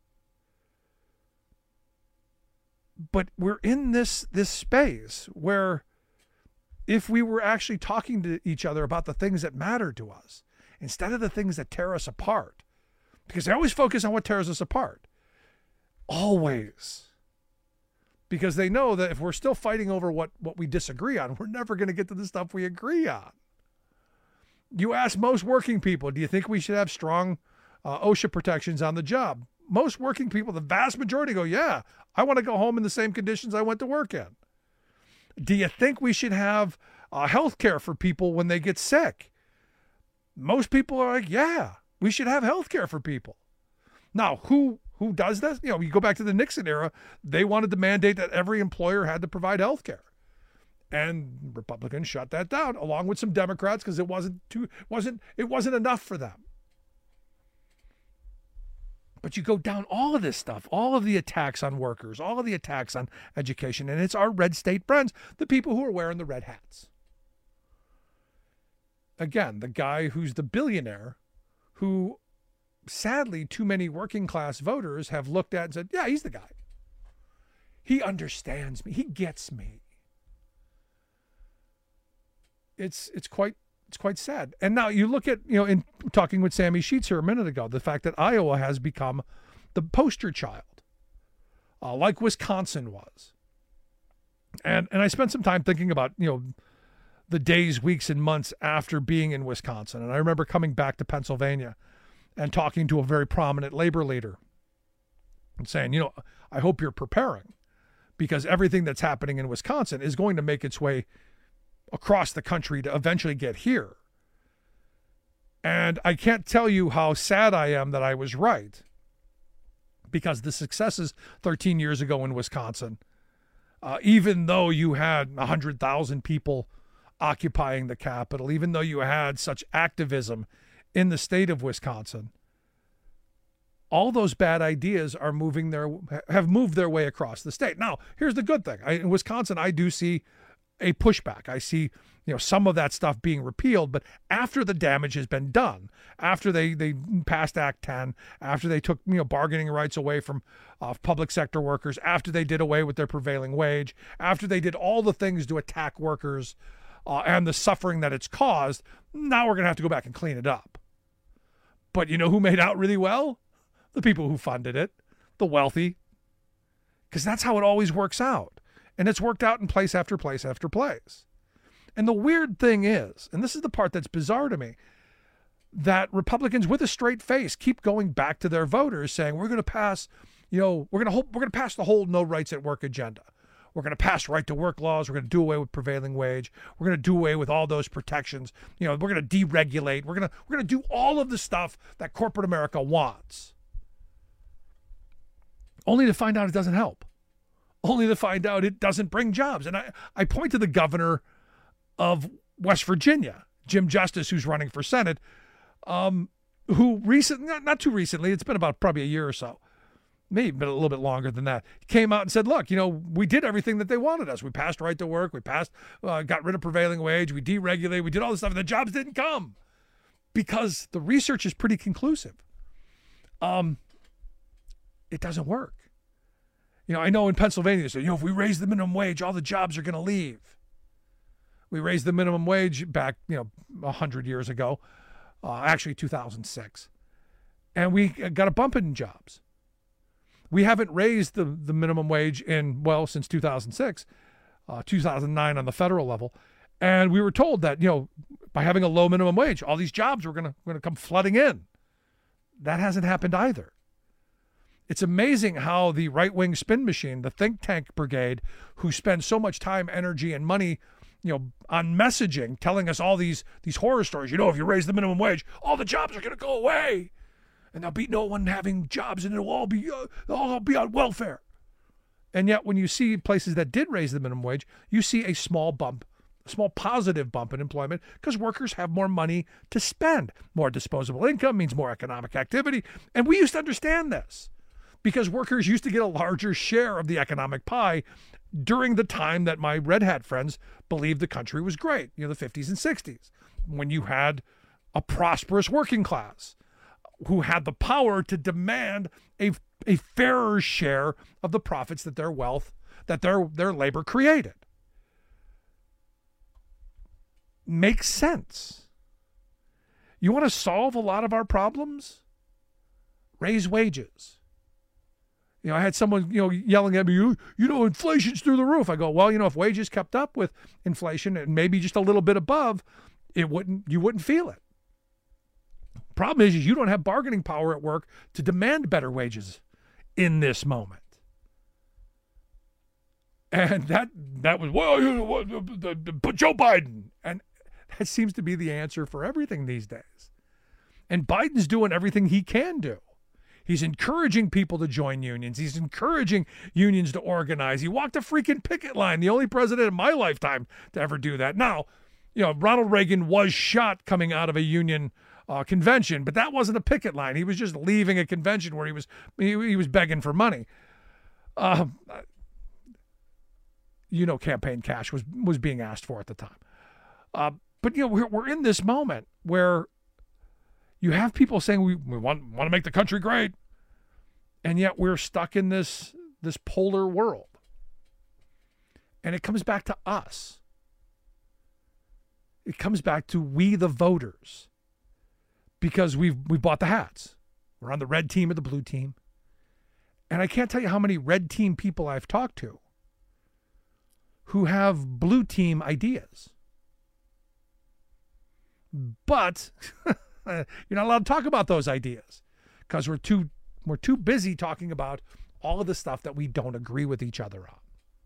But we're in this space where if we were actually talking to each other about the things that matter to us, instead of the things that tear us apart, because they always focus on what tears us apart. Always. Because they know that if we're still fighting over what we disagree on, we're never going to get to the stuff we agree on. You ask most working people, do you think we should have strong OSHA protections on the job? Most working people, the vast majority, go, yeah, I want to go home in the same conditions I went to work in. Do you think we should have health care for people when they get sick? Most people are like, yeah, we should have health care for people. Now, who does this? You go back to the Nixon era, they wanted to mandate that every employer had to provide health care. And Republicans shut that down, along with some Democrats, because it wasn't enough for them. But you go down all of this stuff, all of the attacks on workers, all of the attacks on education, and it's our red state friends, the people who are wearing the red hats. Again, the guy who's the billionaire who, sadly, too many working class voters have looked at and said, yeah, he's the guy. He understands me. He gets me. It's quite sad. And now you look at, in talking with Sammy Sheets here a minute ago, the fact that Iowa has become the poster child, like Wisconsin was. And I spent some time thinking about, the days, weeks, and months after being in Wisconsin. And I remember coming back to Pennsylvania and talking to a very prominent labor leader and saying, you know, I hope you're preparing, because everything that's happening in Wisconsin is going to make its way across the country to eventually get here. And I can't tell you how sad I am that I was right, because the successes 13 years ago in Wisconsin, even though you had 100,000 people occupying the Capitol, even though you had such activism in the state of Wisconsin, all those bad ideas have moved their way across the state. Now, here's the good thing. In Wisconsin, I do see a pushback. I see, you know, some of that stuff being repealed, but after the damage has been done, after they passed Act 10, after they took, you know, bargaining rights away from public sector workers, after they did away with their prevailing wage, after they did all the things to attack workers and the suffering that it's caused, now we're going to have to go back and clean it up. But you know who made out really well? The people who funded it, the wealthy, because that's how it always works out. And it's worked out in place after place after place. And the weird thing is, and this is the part that's bizarre to me, that Republicans with a straight face keep going back to their voters saying, we're going to pass, you know, we're going to pass the whole no rights at work agenda. We're going to pass right to work laws. We're going to do away with prevailing wage. We're going to do away with all those protections. You know, we're going to deregulate. We're going to do all of the stuff that corporate America wants. Only to find out it doesn't help. Only to find out it doesn't bring jobs. And I point to the governor of West Virginia, Jim Justice, who's running for Senate, who recently, not too recently, it's been about probably a year or so, maybe a little bit longer than that, came out and said, look, you know, we did everything that they wanted us. We passed right to work. We passed, got rid of prevailing wage. We deregulated. We did all this stuff, and the jobs didn't come because the research is pretty conclusive. It doesn't work. You know, I know in Pennsylvania, they say, you know, if we raise the minimum wage, all the jobs are going to leave. We raised the minimum wage back, you know, 100 years ago, actually 2006. And we got a bump in jobs. We haven't raised the minimum wage since 2006, 2009 on the federal level. And we were told that, you know, by having a low minimum wage, all these jobs were going to come flooding in. That hasn't happened either. It's amazing how the right-wing spin machine, the think tank brigade, who spend so much time, energy, and money, you know, on messaging, telling us all these horror stories. You know, if you raise the minimum wage, all the jobs are going to go away, and there'll be no one having jobs, and they'll all be on welfare. And yet, when you see places that did raise the minimum wage, you see a small positive bump in employment because workers have more money to spend. More disposable income means more economic activity, and we used to understand this, because workers used to get a larger share of the economic pie during the time that my red hat friends believed the country was great, you know, the 50s and 60s, when you had a prosperous working class who had the power to demand a fairer share of the profits that their wealth, that their labor created. Makes sense. You want to solve a lot of our problems? Raise wages. You know, I had someone, you know, yelling at me, you know, inflation's through the roof. I go, well, you know, if wages kept up with inflation and maybe just a little bit above, you wouldn't feel it. Problem is you don't have bargaining power at work to demand better wages in this moment. And that was, well, you know, but Joe Biden. And that seems to be the answer for everything these days. And Biden's doing everything he can do. He's encouraging people to join unions. He's encouraging unions to organize. He walked a freaking picket line, the only president in my lifetime to ever do that. Now, you know, Ronald Reagan was shot coming out of a union convention, but that wasn't a picket line. He was just leaving a convention where he was begging for money. You know, campaign cash was being asked for at the time. But you know, we're in this moment where you have people saying we want to make the country great, and yet we're stuck in this polar world. And it comes back to us. It comes back to we the voters, because we bought the hats. We're on the red team or the blue team. And I can't tell you how many red team people I've talked to who have blue team ideas. But you're not allowed to talk about those ideas because we're too busy talking about all of the stuff that we don't agree with each other on.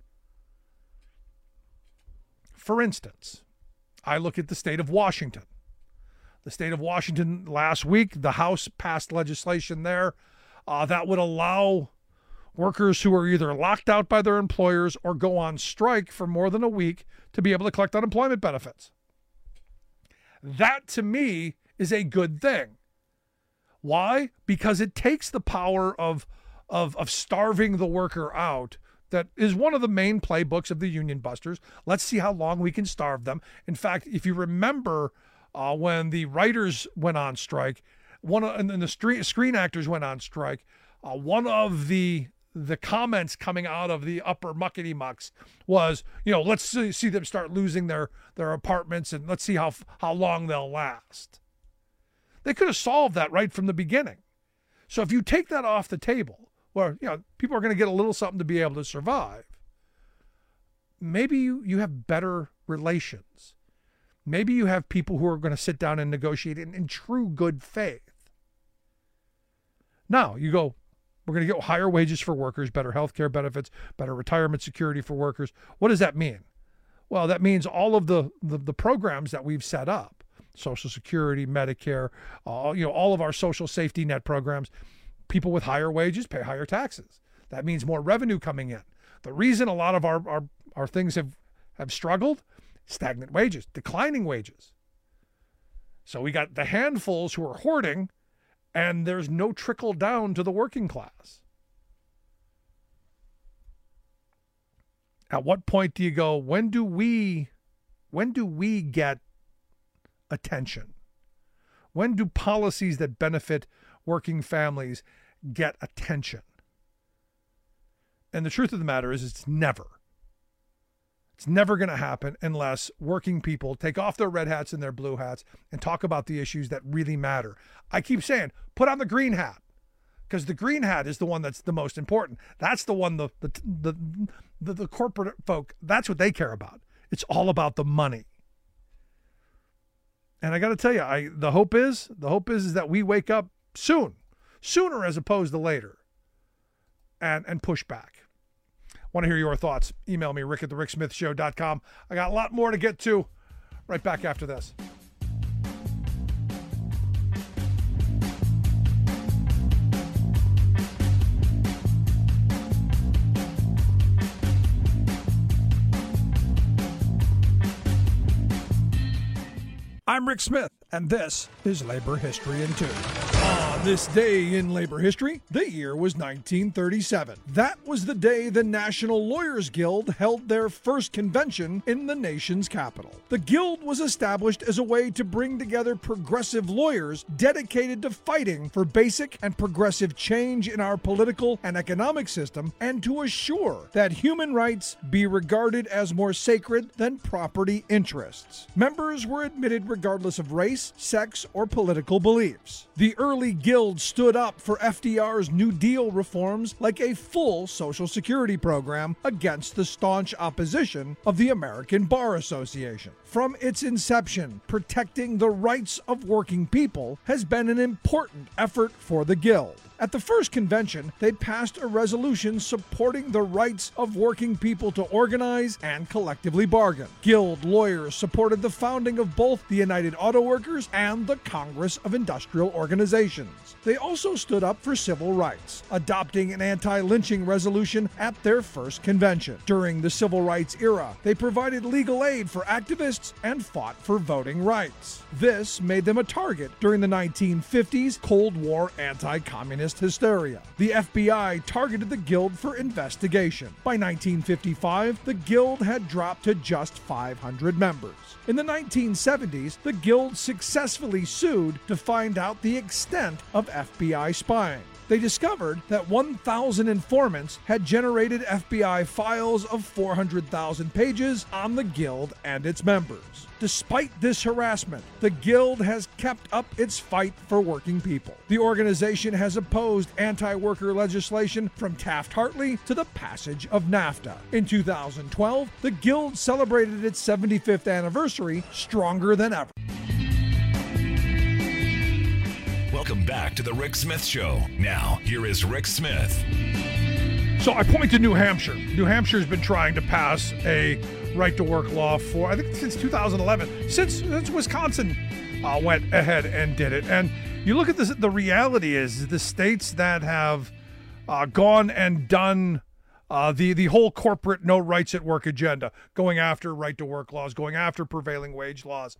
For instance, I look at the state of Washington. The state of Washington last week, the House passed legislation there that would allow workers who are either locked out by their employers or go on strike for more than a week to be able to collect unemployment benefits. That, to me, is a good thing. Why? Because it takes the power of starving the worker out. That is one of the main playbooks of the union busters. Let's see how long we can starve them. In fact, if you remember when the writers went on strike, and the screen actors went on strike, one of the comments coming out of the upper muckety mucks was, let's see them start losing their apartments and let's see how long they'll last. They could have solved that right from the beginning. So if you take that off the table, where people are going to get a little something to be able to survive, maybe you have better relations. Maybe you have people who are going to sit down and negotiate in true good faith. Now you go, we're going to get higher wages for workers, better health care benefits, better retirement security for workers. What does that mean? Well, that means all of the programs that we've set up, Social Security, Medicare, all of our social safety net programs, people with higher wages pay higher taxes. That means more revenue coming in. The reason a lot of our things have struggled, stagnant wages, declining wages. So we got the handfuls who are hoarding, and there's no trickle down to the working class. At what point do you go, when do we get attention? When do policies that benefit working families get attention? And the truth of the matter is it's never. It's never going to happen unless working people take off their red hats and their blue hats and talk about the issues that really matter. I keep saying, put on the green hat, because the green hat is the one that's the most important. That's the one the corporate folk, that's what they care about. It's all about the money. And I got to tell you, the hope is that we wake up sooner as opposed to later, and push back. Want to hear your thoughts? Email me, rick@thericksmithshow.com. I got a lot more to get to. Right back after this. I'm Rick Smith, and this is Labor History in 2. On this day in labor history, the year was 1937. That was the day the National Lawyers Guild held their first convention in the nation's capital. The Guild was established as a way to bring together progressive lawyers dedicated to fighting for basic and progressive change in our political and economic system, and to assure that human rights be regarded as more sacred than property interests. Members were admitted regardless of race, sex, or political beliefs. The early Guild stood up for FDR's New Deal reforms like a full Social Security program against the staunch opposition of the American Bar Association. From its inception, protecting the rights of working people has been an important effort for the Guild. At the first convention, they passed a resolution supporting the rights of working people to organize and collectively bargain. Guild lawyers supported the founding of both the United Auto Workers and the Congress of Industrial Organizations. They also stood up for civil rights, adopting an anti-lynching resolution at their first convention. During the civil rights era, they provided legal aid for activists and fought for voting rights. This made them a target during the 1950s Cold War anti-communist hysteria. The FBI targeted the Guild for investigation. By 1955, the Guild had dropped to just 500 members. In the 1970s, the Guild successfully sued to find out the extent of FBI spying. They discovered that 1,000 informants had generated FBI files of 400,000 pages on the Guild and its members. Despite this harassment, the Guild has kept up its fight for working people. The organization has opposed anti-worker legislation from Taft-Hartley to the passage of NAFTA. In 2012, the Guild celebrated its 75th anniversary stronger than ever. Welcome back to the Rick Smith Show. Now, here is Rick Smith. So I point to New Hampshire. New Hampshire has been trying to pass a right-to-work law for, I think, since 2011, since Wisconsin went ahead and did it. And you look at this, the reality is the states that have gone and done the whole corporate no rights at work agenda, going after right-to-work laws, going after prevailing wage laws,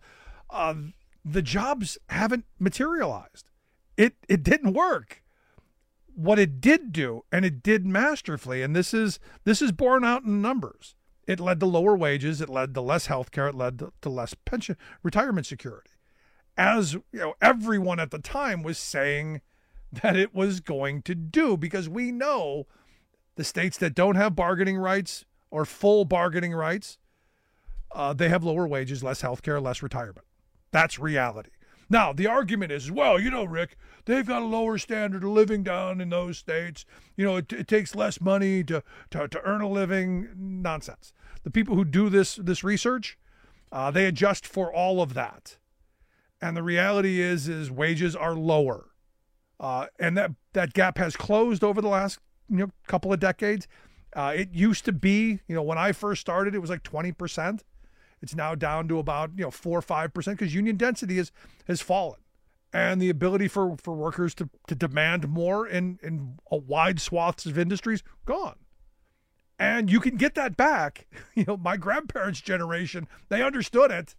the jobs haven't materialized. It didn't work. What it did do, and it did masterfully, and this is borne out in numbers. It led to lower wages. It led to less health care. It led to less pension, retirement security. As you know, everyone at the time was saying that it was going to do, because we know the states that don't have bargaining rights or full bargaining rights, they have lower wages, less health care, less retirement. That's reality. Now, the argument is, well, you know, Rick, they've got a lower standard of living down in those states. You know, it takes less money to earn a living. Nonsense. The people who do this research, they adjust for all of that. And the reality is wages are lower. And that gap has closed over the last couple of decades. It used to be, when I first started, it was like 20%. It's now down to about 4 or 5% because union density has fallen, and the ability for workers to demand more in a wide swaths of industries gone. And you can get that back. My grandparents' generation, they understood it.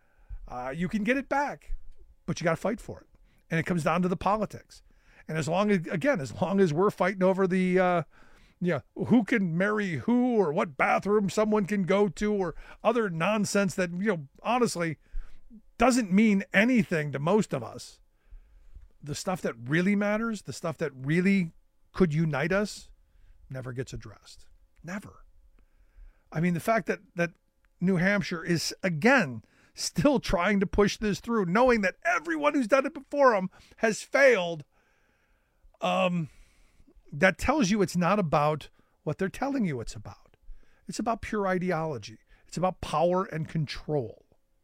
You can get it back, but you got to fight for it, and it comes down to the politics. And as long as we're fighting over the who can marry who, or what bathroom someone can go to, or other nonsense that, honestly doesn't mean anything to most of us. The stuff that really matters, the stuff that really could unite us, never gets addressed. Never. I mean, the fact that New Hampshire is, again, still trying to push this through, knowing that everyone who's done it before them has failed, that tells you it's not about what they're telling you it's about. It's about pure ideology. It's about power and control.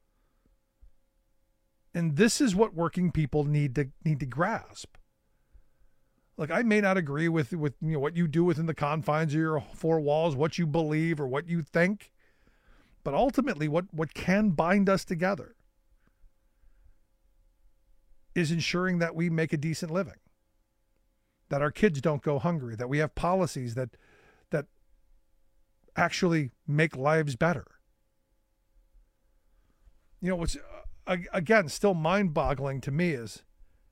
And this is what working people need to grasp. Look, I may not agree with what you do within the confines of your four walls, what you believe or what you think, but ultimately what can bind us together is ensuring that we make a decent living, that our kids don't go hungry, that we have policies that actually make lives better. What's, again, still mind-boggling to me is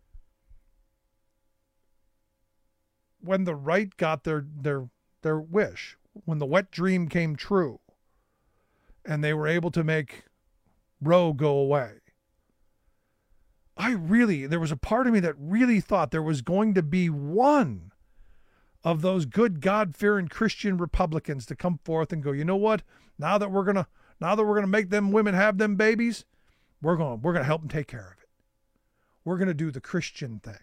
when the right got their wish, when the wet dream came true, and they were able to make Roe go away. There was a part of me that really thought there was going to be one of those good God-fearing Christian Republicans to come forth and go, you know what? Now that we're gonna make them women have them babies, we're gonna help them take care of it. We're gonna do the Christian thing.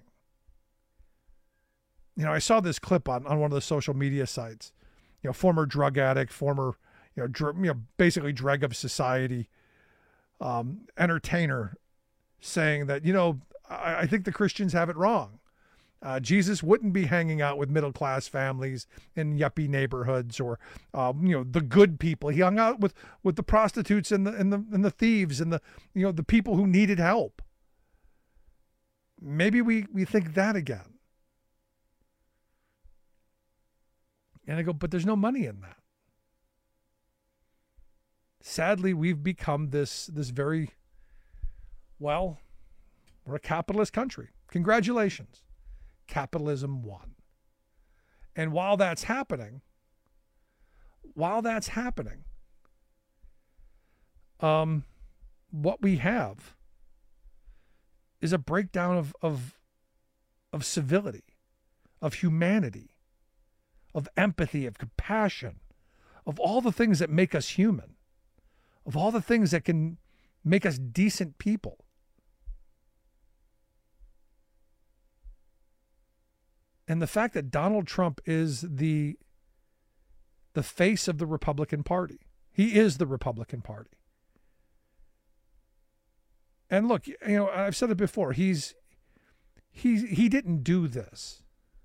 I saw this clip on one of the social media sites. Former drug addict, former basically dreg of society, entertainer, saying that, I think the Christians have it wrong. Jesus wouldn't be hanging out with middle-class families in yuppie neighborhoods, or, the good people. He hung out with the prostitutes and the thieves and the people who needed help. Maybe we think that again. And I go, but there's no money in that. Sadly, we've become this very, well, we're a capitalist country. Congratulations. Capitalism won. And while that's happening, what we have is a breakdown of civility, of humanity, of empathy, of compassion, of all the things that make us human, of all the things that can make us decent people. And the fact that Donald Trump is the face of the Republican Party. He is the Republican Party. And look, I've said it before, he's He didn't do this.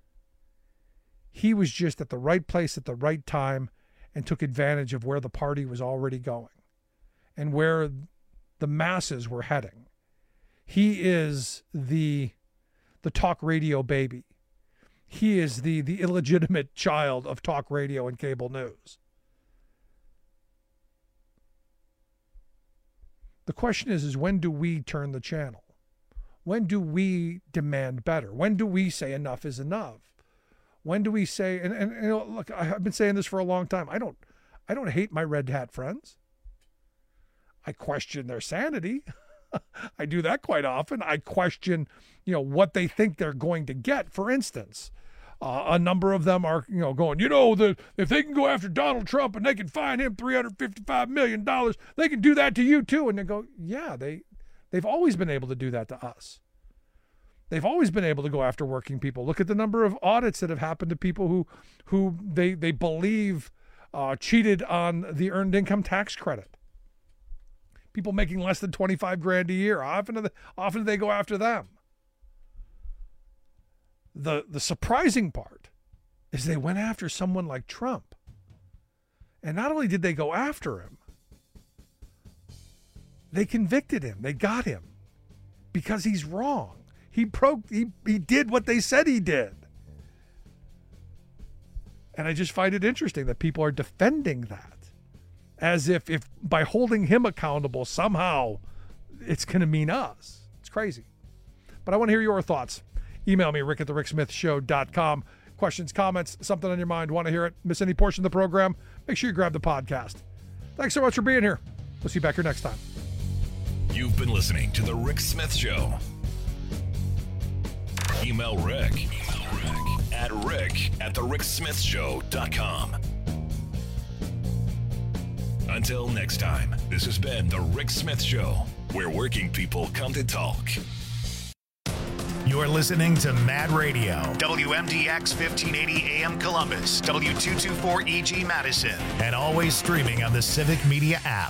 He was just at the right place at the right time and took advantage of where the party was already going and where the masses were heading. He is the talk radio baby. He is the illegitimate child of talk radio and cable news. The question is when do we turn the channel? When do we demand better? When do we say enough is enough? When do we say, and you know, look, I've been saying this for a long time. I don't hate my red hat friends. I question their sanity. I do that quite often. I question, what they think they're going to get. For instance, a number of them are, going, if they can go after Donald Trump and they can fine him $355 million, they can do that to you too. And they go, yeah, they've always been able to do that to us. They've always been able to go after working people. Look at the number of audits that have happened to people who they believe cheated on the earned income tax credit. People making less than $25,000 a year. Often do they go after them. The surprising part is they went after someone like Trump. And not only did they go after him, they convicted him. They got him because he's wrong. He did what they said he did. And I just find it interesting that people are defending that as if by holding him accountable, somehow it's going to mean us. It's crazy. But I want to hear your thoughts. Email me, rick@thericksmithshow.com. Questions, comments, something on your mind, want to hear it, miss any portion of the program, make sure you grab the podcast. Thanks so much for being here. We'll see you back here next time. You've been listening to The Rick Smith Show. Email Rick at rick@thericksmithshow.com. Until next time, this has been The Rick Smith Show, where working people come to talk. You're listening to Mad Radio, WMDX 1580 AM Columbus, W224EG Madison, and always streaming on the Civic Media app.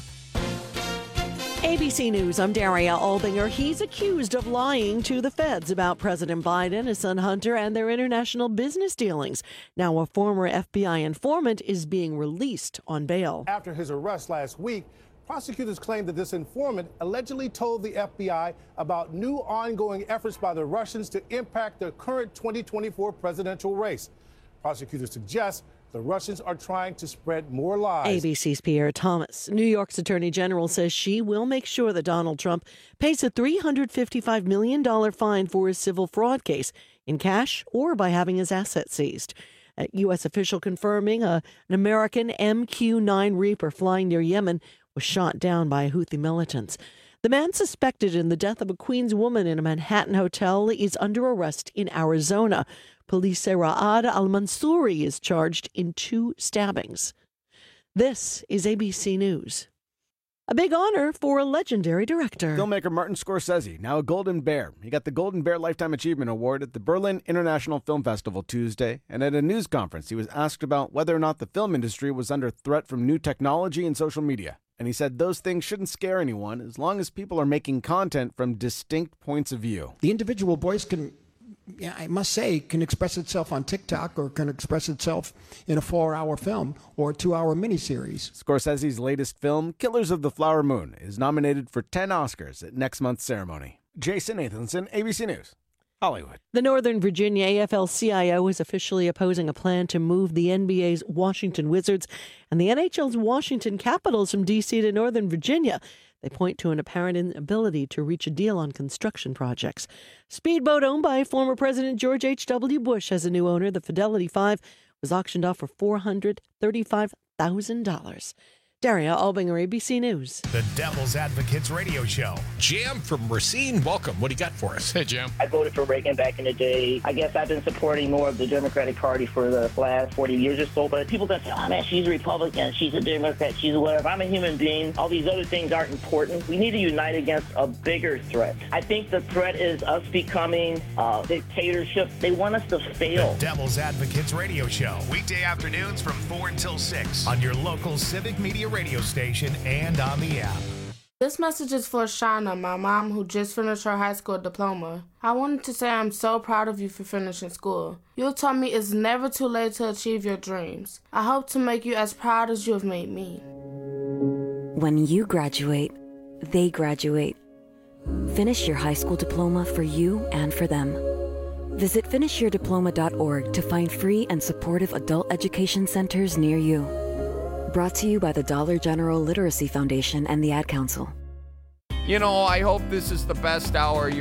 ABC News, I'm Daria Albinger. He's accused of lying to the feds about President Biden, his son Hunter, and their international business dealings. Now a former FBI informant is being released on bail. After his arrest last week, prosecutors claim that this informant allegedly told the FBI about new ongoing efforts by the Russians to impact the current 2024 presidential race. Prosecutors suggest the Russians are trying to spread more lies. ABC's Pierre Thomas. New York's Attorney General says she will make sure that Donald Trump pays a $355 million fine for his civil fraud case in cash or by having his assets seized. A U.S. official confirming an American MQ-9 Reaper flying near Yemen was shot down by Houthi militants. The man suspected in the death of a Queens woman in a Manhattan hotel is under arrest in Arizona. Police say Ra'ad al-Mansouri is charged in 2 stabbings. This is ABC News. A big honor for a legendary director. Filmmaker Martin Scorsese, now a Golden Bear. He got the Golden Bear Lifetime Achievement Award at the Berlin International Film Festival Tuesday, and at a news conference he was asked about whether or not the film industry was under threat from new technology and social media. And he said those things shouldn't scare anyone as long as people are making content from distinct points of view. The individual voice can express itself on TikTok or can express itself in a 4-hour film or a 2-hour miniseries. Scorsese's latest film, Killers of the Flower Moon, is nominated for 10 Oscars at next month's ceremony. Jason Nathanson, ABC News, Hollywood. The Northern Virginia AFL-CIO is officially opposing a plan to move the NBA's Washington Wizards and the NHL's Washington Capitals from D.C. to Northern Virginia. They point to an apparent inability to reach a deal on construction projects. Speedboat owned by former President George H.W. Bush has a new owner. The Fidelity 5 was auctioned off for $435,000. Daria Albinger, ABC News. The Devil's Advocates Radio Show. Jim from Racine, welcome. What do you got for us? Hey, Jim. I voted for Reagan back in the day. I guess I've been supporting more of the Democratic Party for the last 40 years or so. But people can say, oh, man, she's a Republican, she's a Democrat, she's a whatever. I'm a human being. All these other things aren't important. We need to unite against a bigger threat. I think the threat is us becoming a dictatorship. They want us to fail. The Devil's Advocates Radio Show. Weekday afternoons from 4 until 6 on your local Civic Media radio station and on the app. This message is for Shauna, my mom, who just finished her high school diploma. I wanted to say I'm so proud of you for finishing school. You taught me it's never too late to achieve your dreams. I hope to make you as proud as you have made me. When you graduate, they graduate. Finish your high school diploma for you and for them. Visit finishyourdiploma.org to find free and supportive adult education centers near you. Brought to you by the Dollar General Literacy Foundation and the Ad Council. You know, I hope this is the best hour